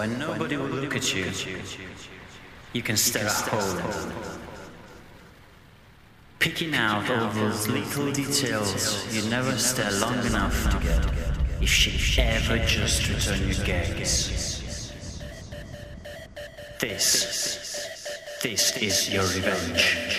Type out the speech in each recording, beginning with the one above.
when nobody will look at you, you can stare at home, picking out all those little details you never stare long enough to get, if she ever just return your gaze. This is your revenge.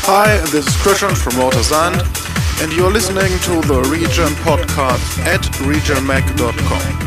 Hi, this is Christian from Watersand, and you're listening to the Regen podcast at regenmac.com.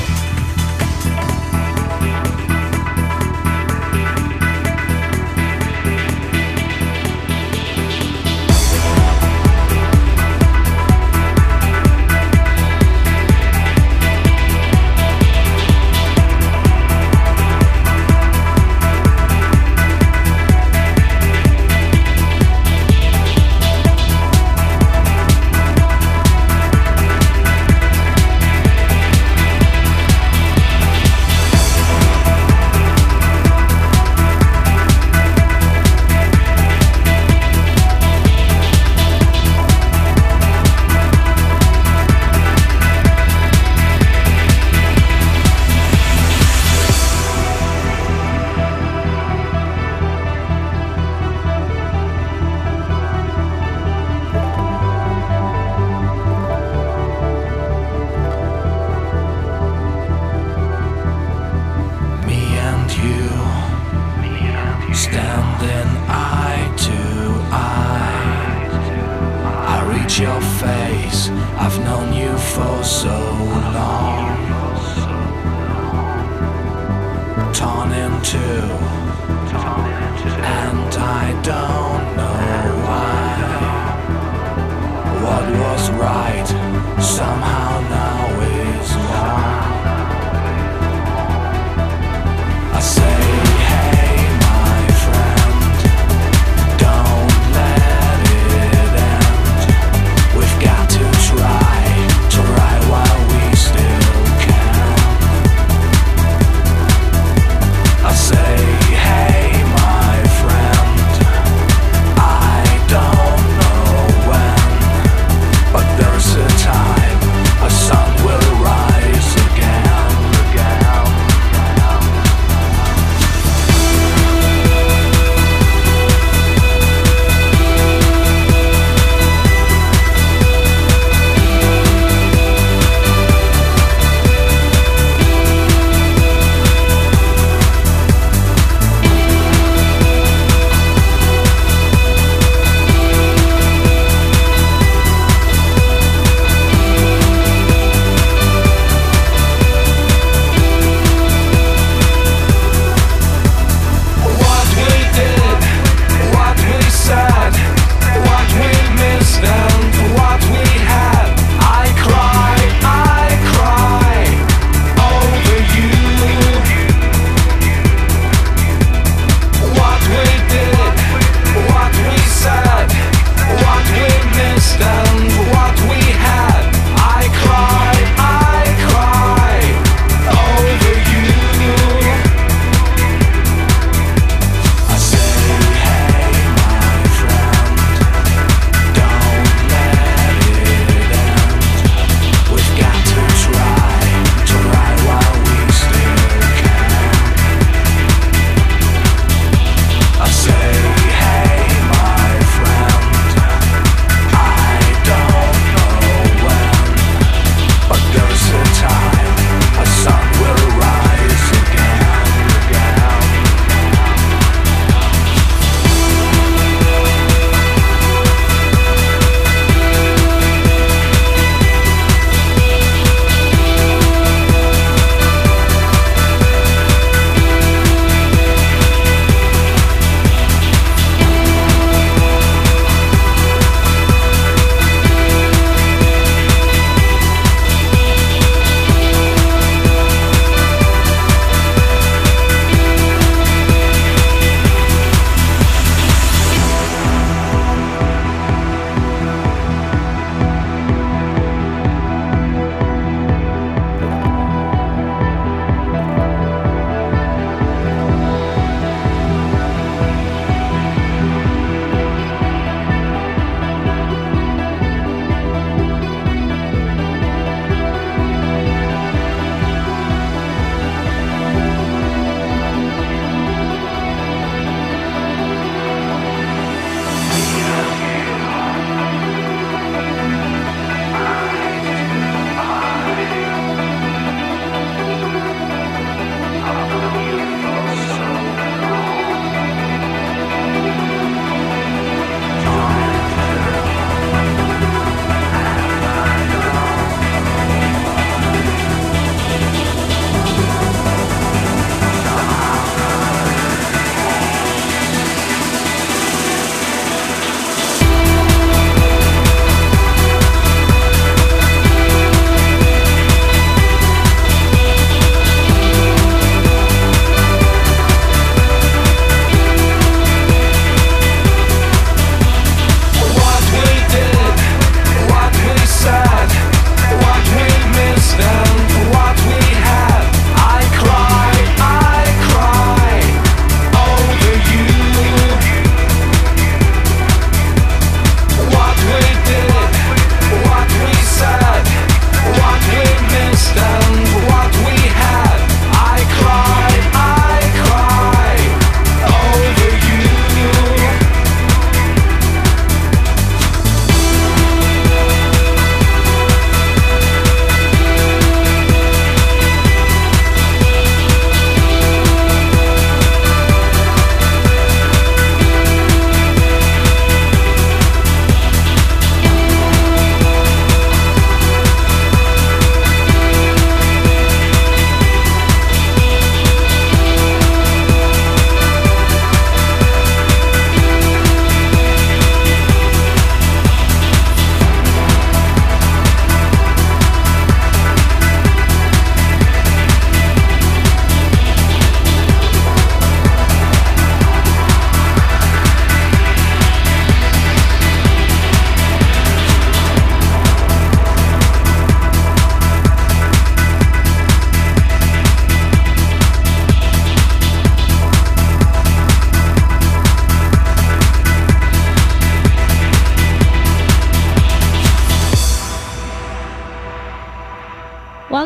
Standing eye to eye, I reach your face. I've known you for so long. Torn in two, and I don't know why. What was right somehow now is wrong. I say, hey, my friend, don't let it end. We've got to try while we still can. I say, hey, my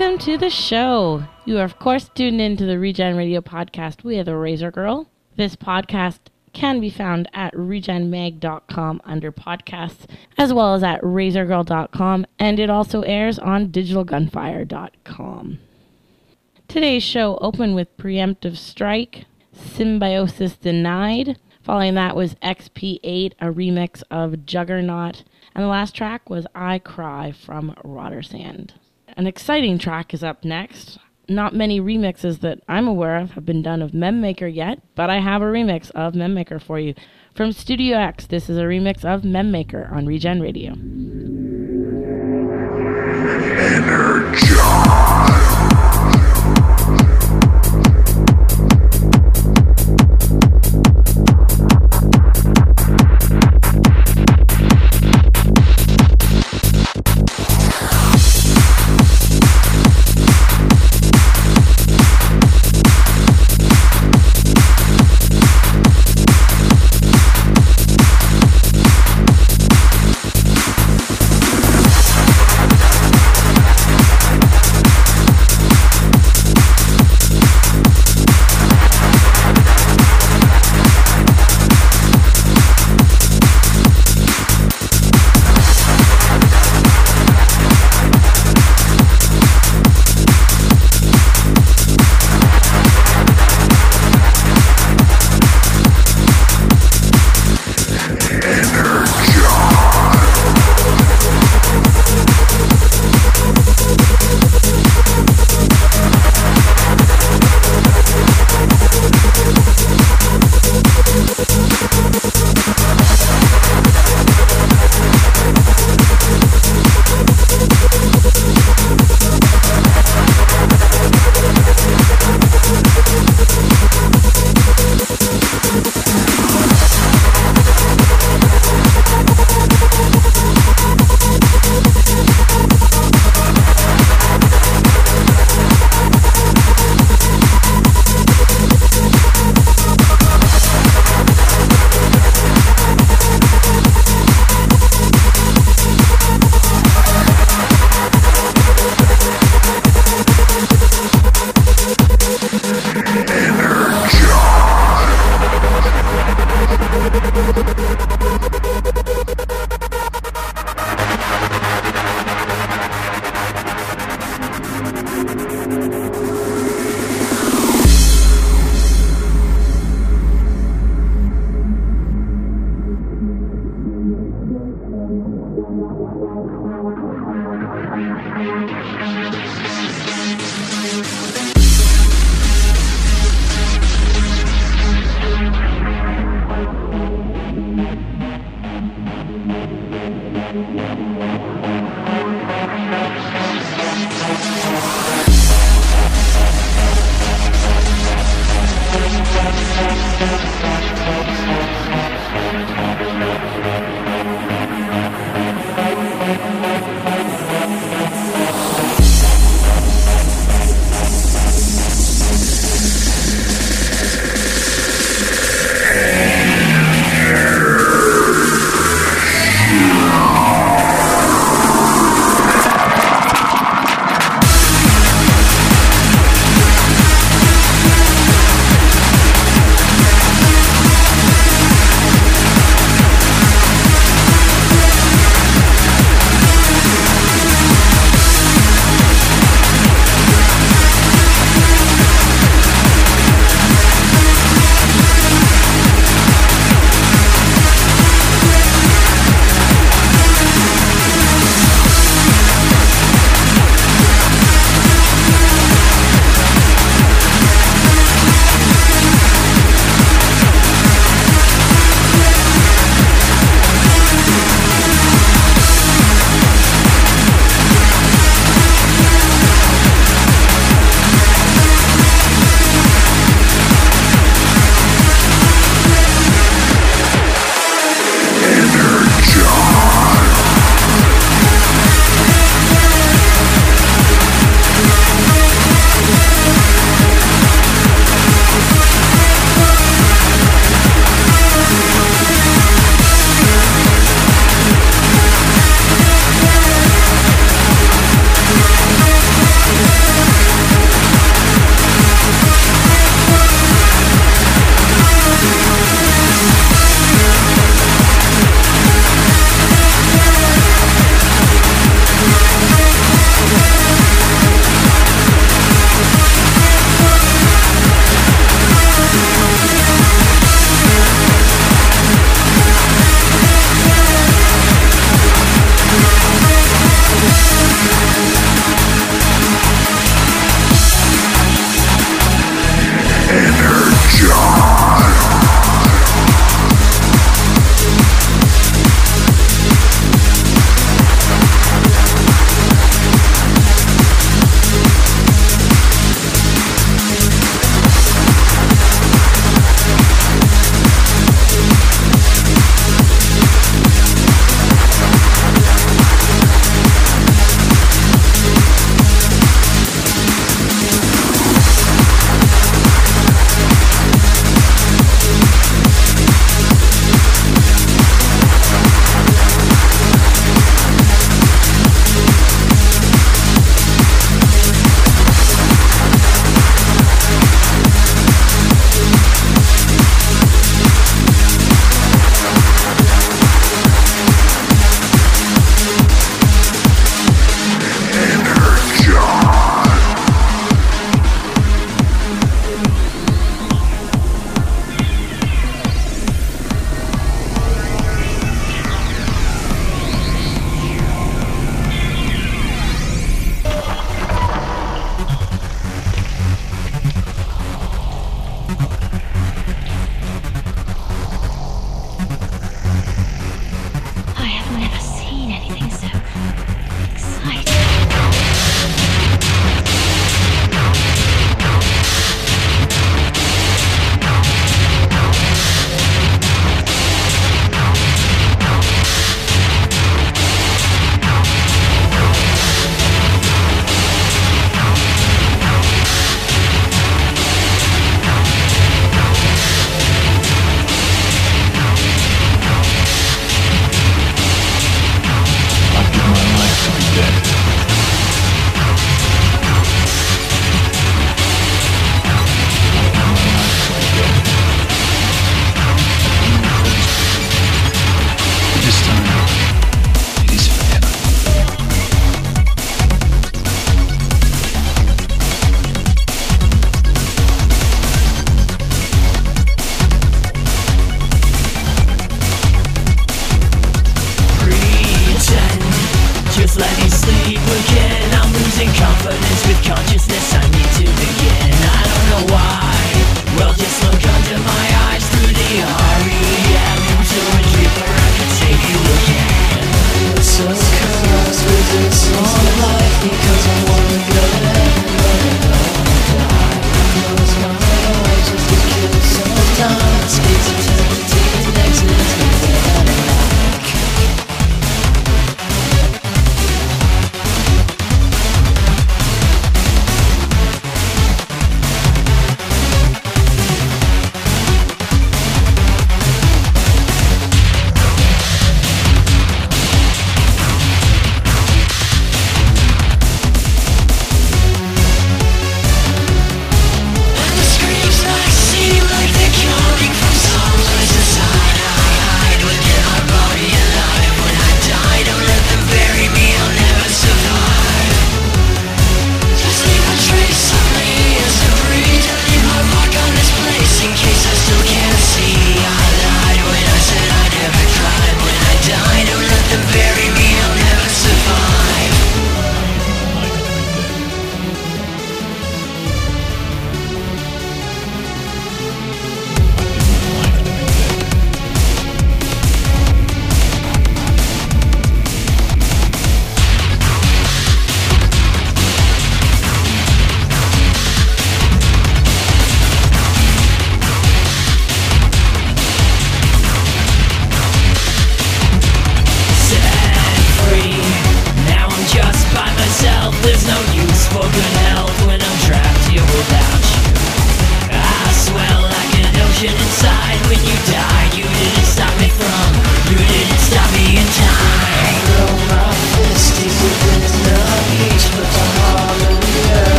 Welcome to the show. You are, of course, tuned into the Regen Radio podcast with Razor Girl. This podcast can be found at regenmag.com under podcasts, as well as at razorgirl.com, and it also airs on digitalgunfire.com. Today's show opened with Preemptive Strike, Symbiosis Denied. Following that was XP8, a remix of Juggernaut. And the last track was I Cry from Rotersand. An exciting track is up next. Not many remixes that I'm aware of have been done of Memmaker yet, but I have a remix of Memmaker for you. From Studio X, this is a remix of Memmaker on Regen Radio.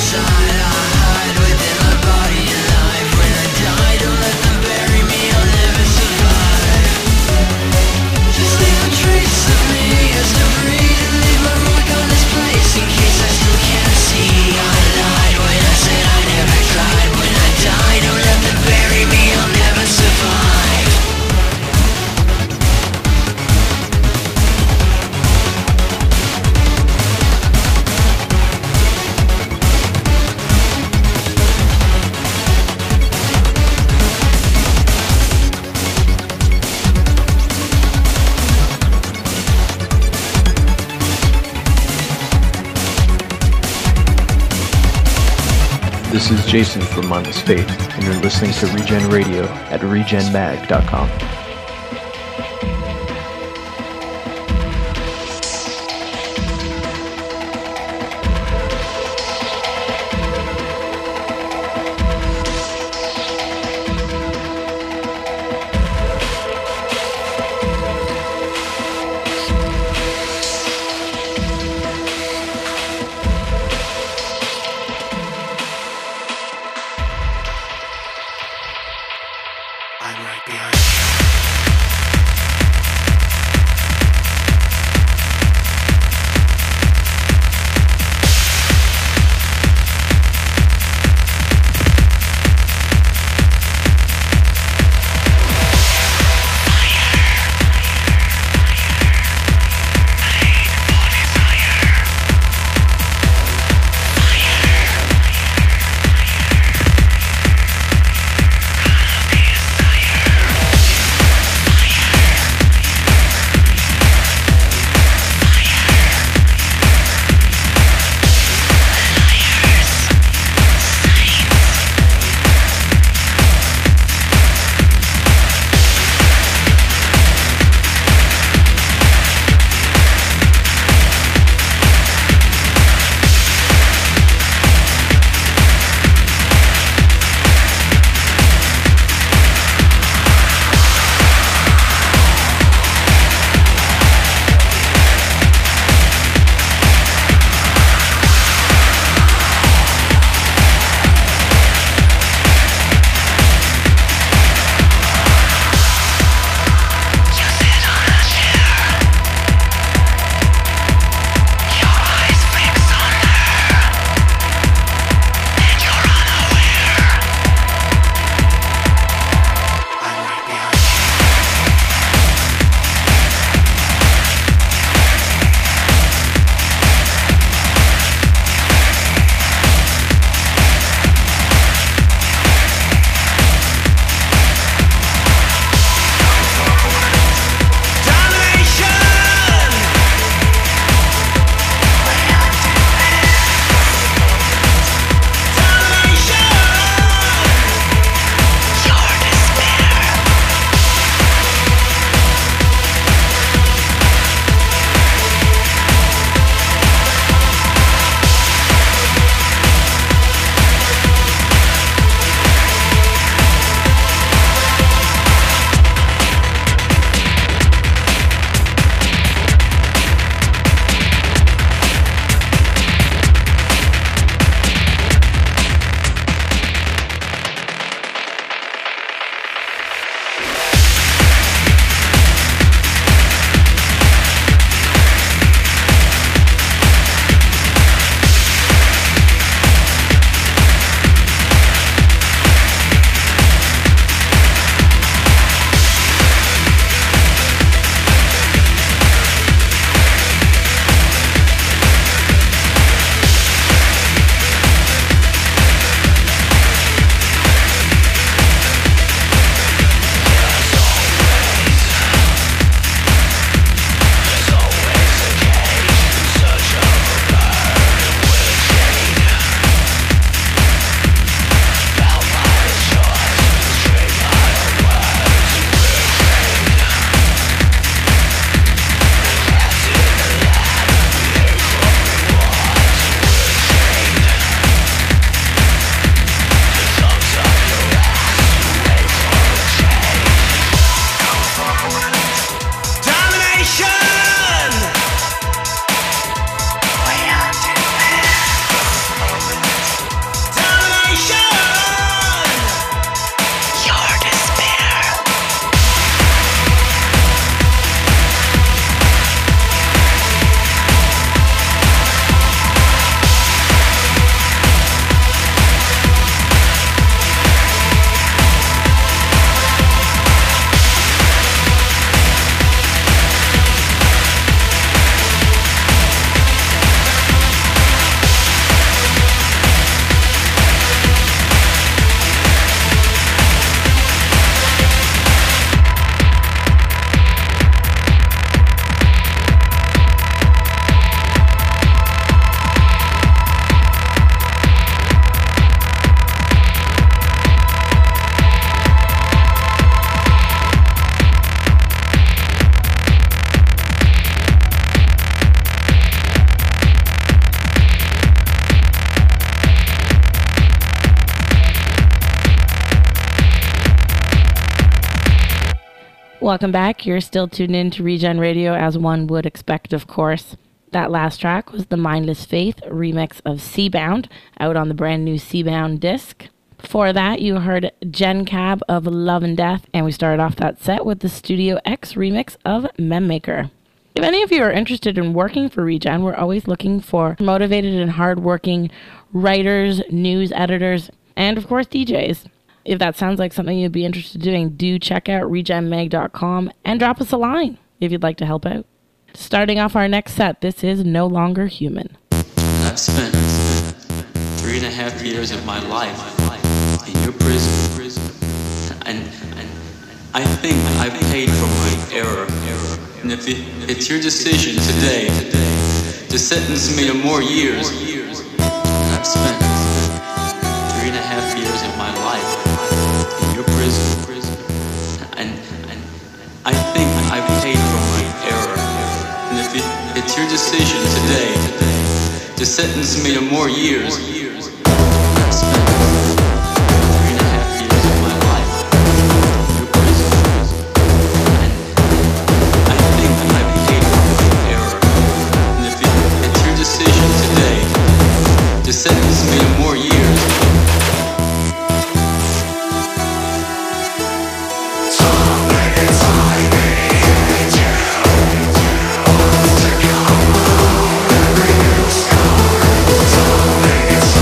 This is Jason from Mindless Fate, and you're listening to Regen Radio at regenmag.com. I'm right behind you. Welcome back. You're still tuned in to Regen Radio, as one would expect, of course. That last track was the Mindless Faith remix of Seabound, out on the brand new Seabound disc. Before that, you heard Gen Cab of Love and Death, and we started off that set with the Studio X remix of Memmaker. If any of you are interested in working for Regen, we're always looking for motivated and hardworking writers, news editors, and of course DJs. If that sounds like something you'd be interested in doing, do check out regenmag.com and drop us a line if you'd like to help out. Starting off our next set, this is No Longer Human. I've spent 3.5 years of my life in your prison, and I think I've paid for my error. And if it's your decision today to sentence me to more years, I've spent 3.5 years of my life in your prison, and I think I've paid for my error. And if it's your decision today to sentence me to more years, I've spent 3.5 years of my life in your prison, and I think I've paid for my error. And if it's your decision today to sentence me to more years, It's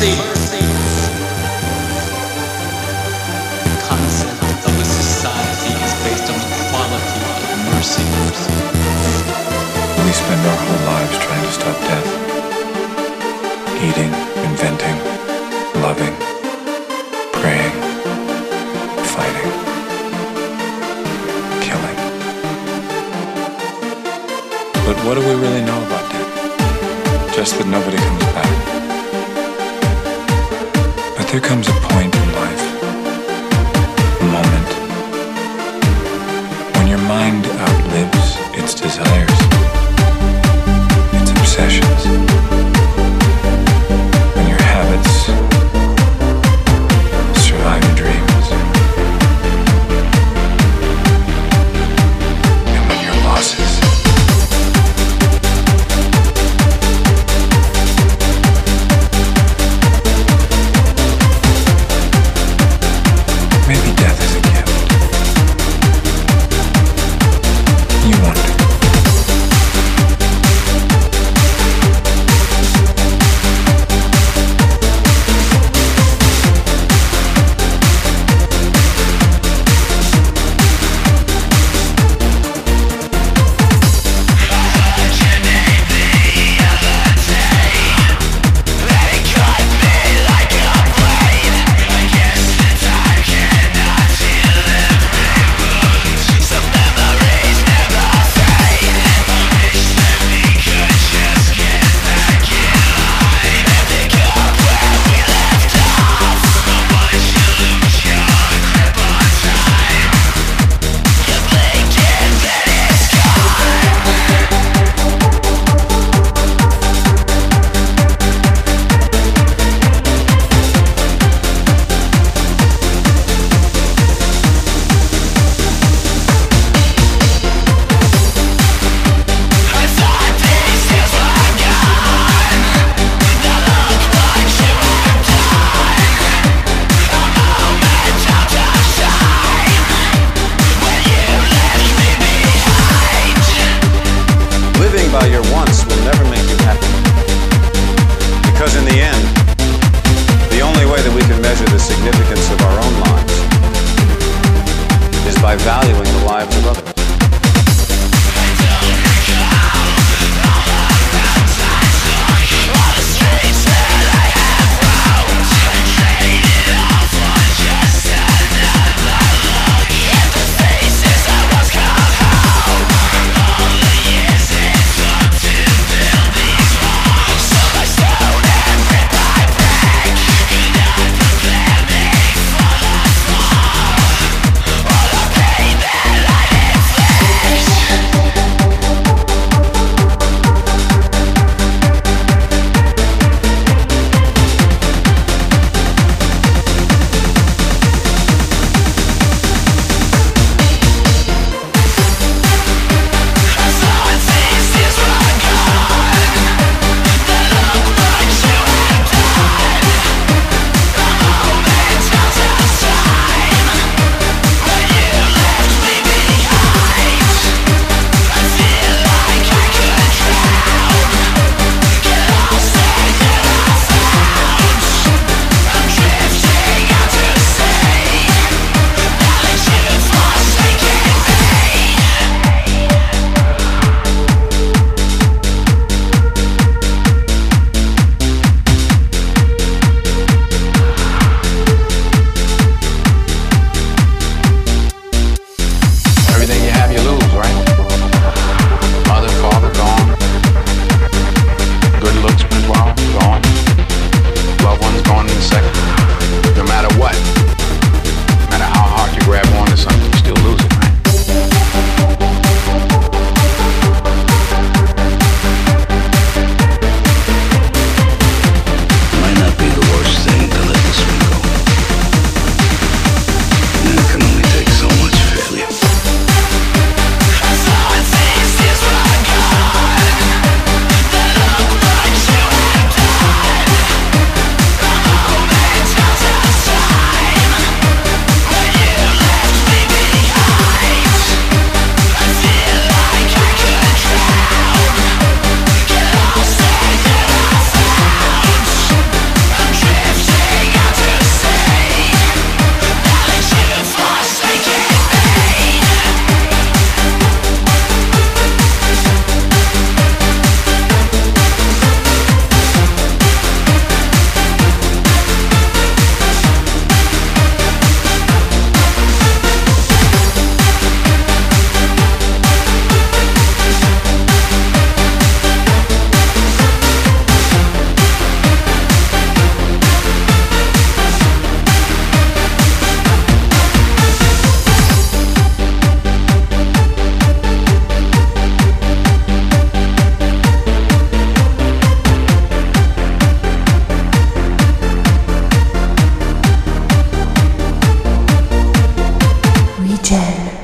mercy. The concept of a society is based on the quality of mercy. We spend our whole lives trying to stop death. Eating, inventing, loving, praying, fighting, killing. But what do we really know about death? Just that nobody comes back. But there comes a point in life, a moment, when your mind outlives its desires, its obsessions, when your habits survive your dreams, and when your losses maybe death is a gift. You wonder.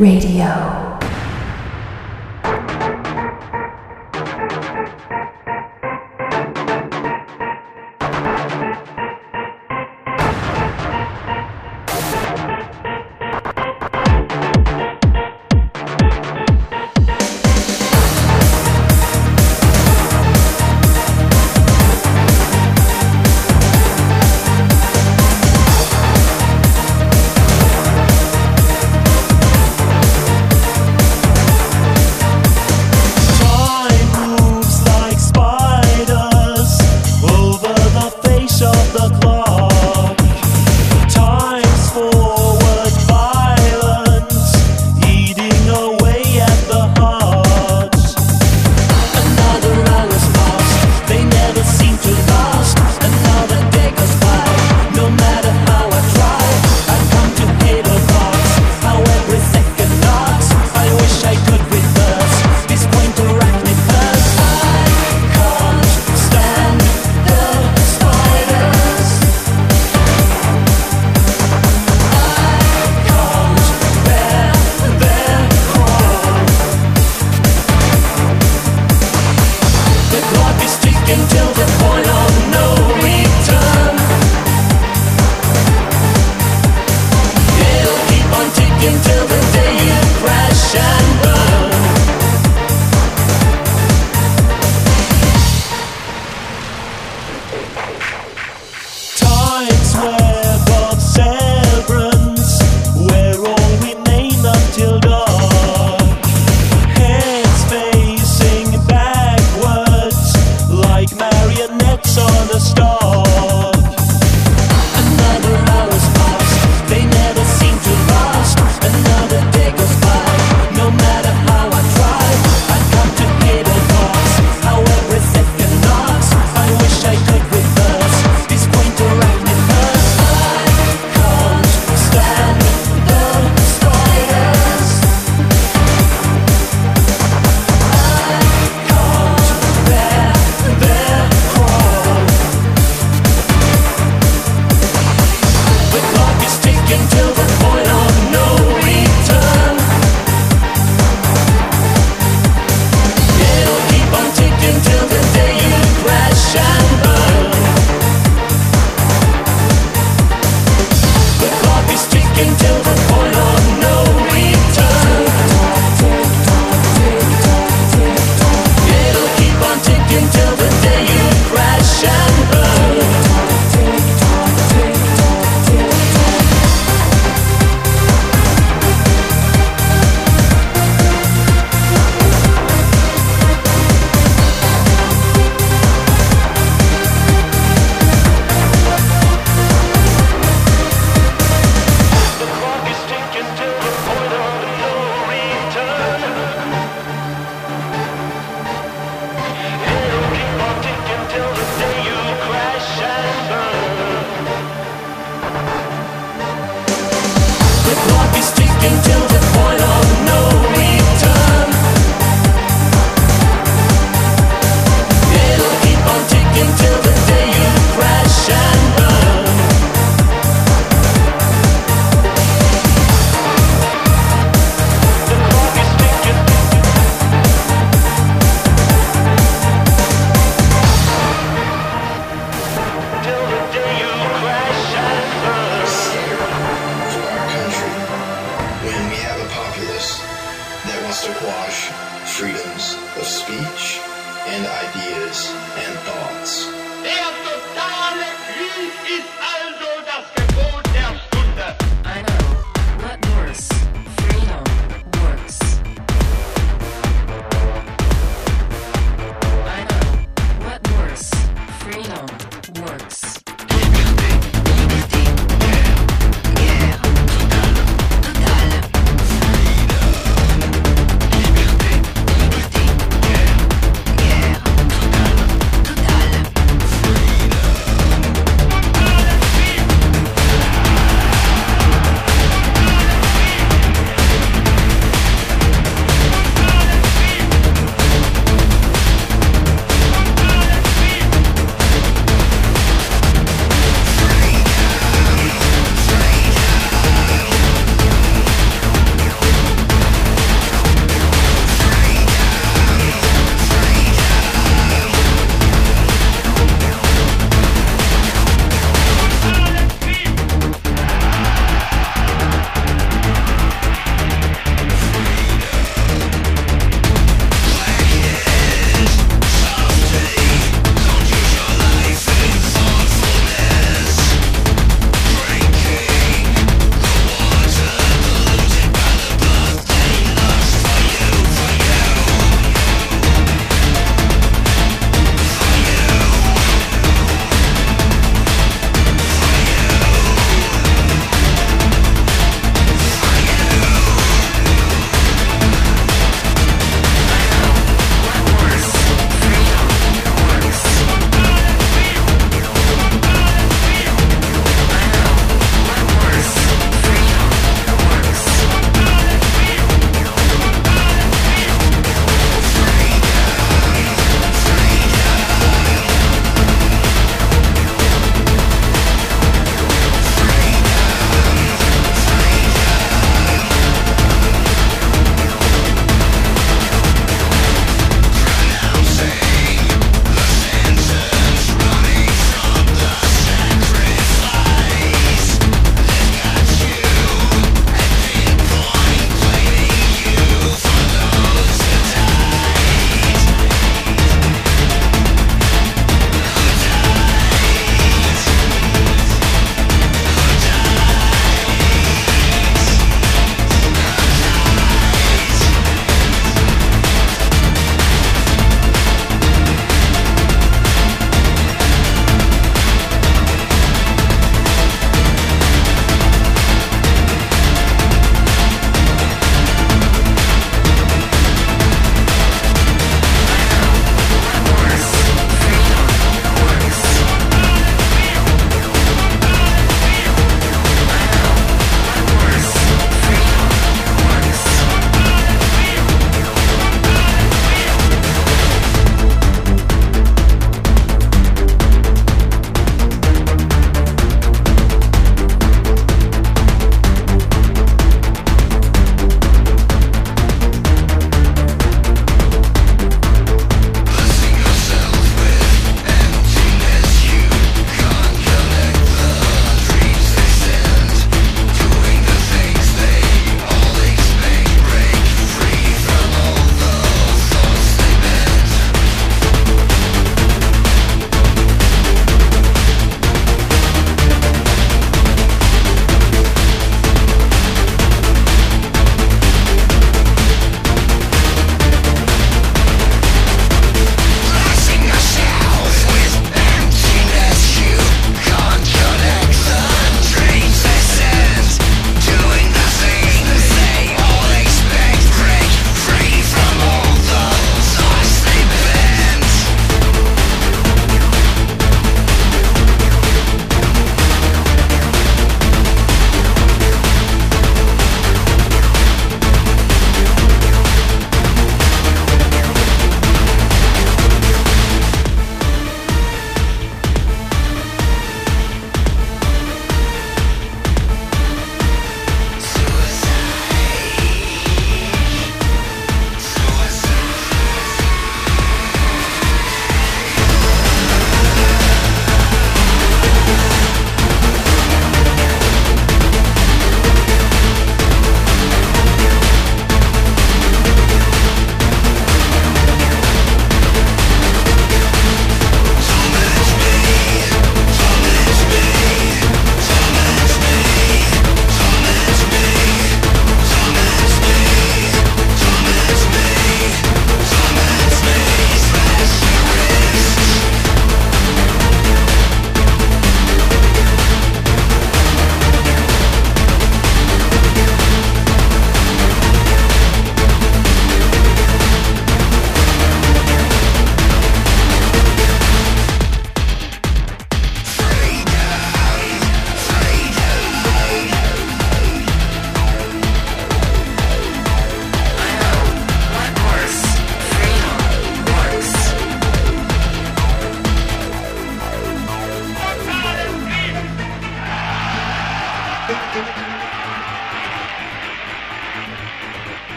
Radio.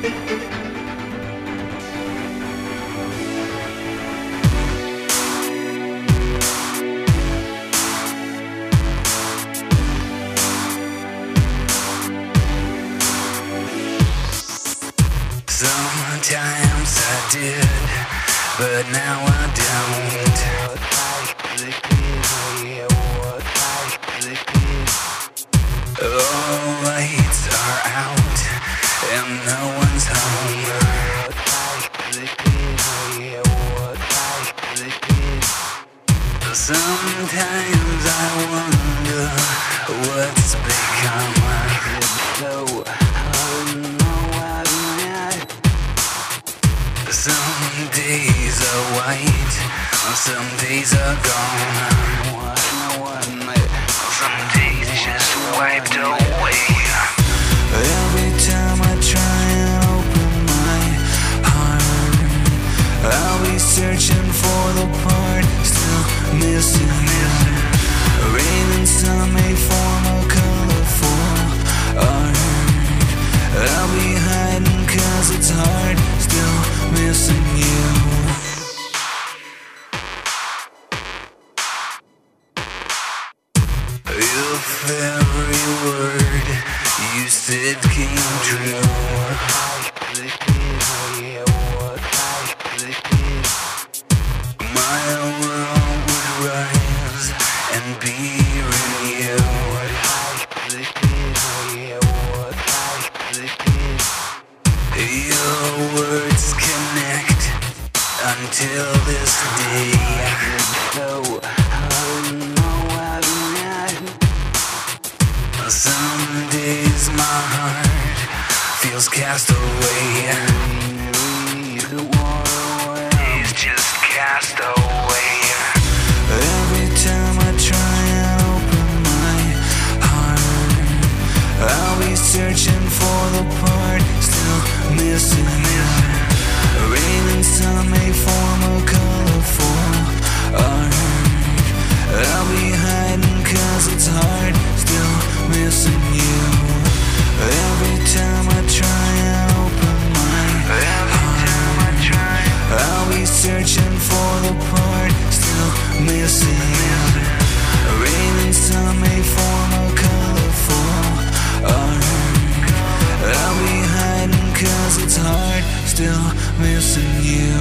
Sometimes I did, but now I don't. All lights are out and no one's home. Sometimes I wonder what's become. Some days are white, some days are gone. Some days just wiped away. Every time I try and open my heart, I'll be searching for the part still missing. Rain and sun may form a colorful art. I'll be hiding 'cause it's hard, still missing you. If every word you said came true, my world would rise and be renewed. Your words connect until this day. Some days my heart feels cast away. He's just cast away. Every time I try and open my heart, I'll be searching for the part still missing. Rain and sun may form a colorful art. I'll be hiding 'cause it's hard, still missing you. Every time I try and open my heart, I'll be searching for the part still missing. Rain and sun may form a colorful art. I'll be hiding 'cause it's hard, still missing you.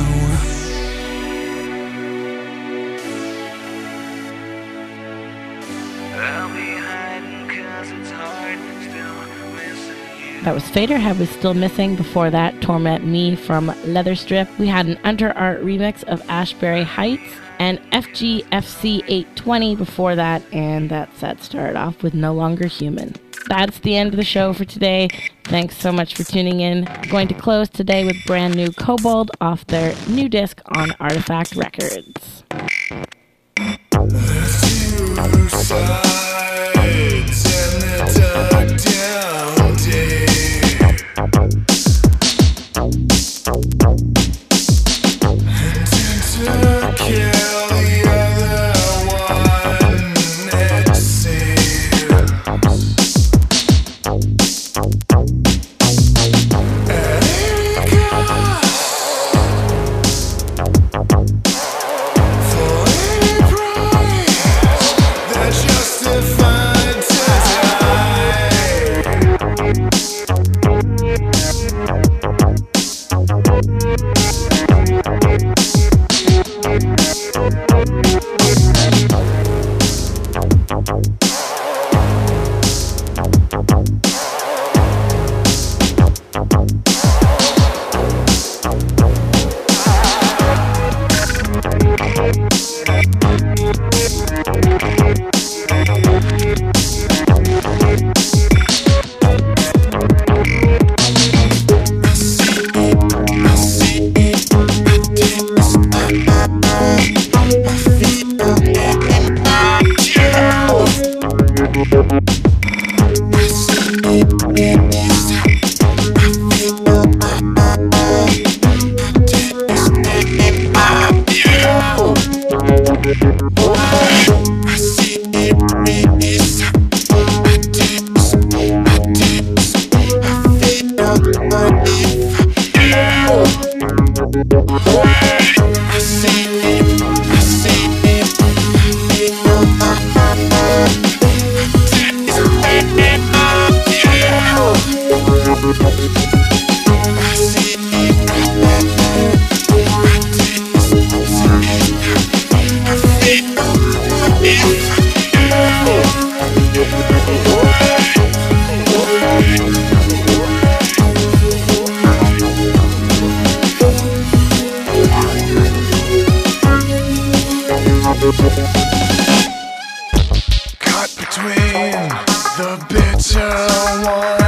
That was Faderhead was Still Missing. Before that, Torment Me from Leatherstrip. We had an Under Art remix of Ashbury Heights and FGFC 820 before that, and that set started off with No Longer Human. That's the end of the show for today. Thanks so much for tuning in. I'm going to close today with brand new Kobold off their new disc on Artifact Records. Justified Caught between the bitter one